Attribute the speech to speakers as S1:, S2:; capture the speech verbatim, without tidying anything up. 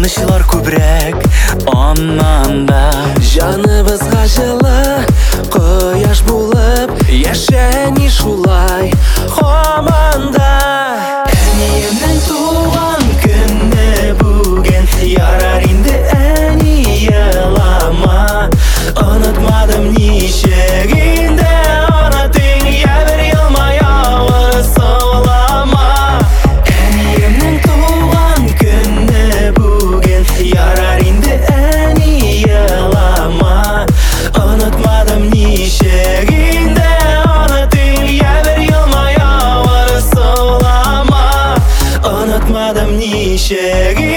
S1: Куанычлар күбрәк аннан да.
S2: Җаныбызга җылы кояш булып яшәни шулай һаман да.
S1: Әниемнең туган көне бүген, ярар инде әни елама. Онытмадым ничек инде аны тиң, я бер елмая саулама. Әниемнең туган көне бүген, ярар инде әни елама. Онытмадым ничек инде аны тиң, я бер елмая саулама. Онытмадым ничек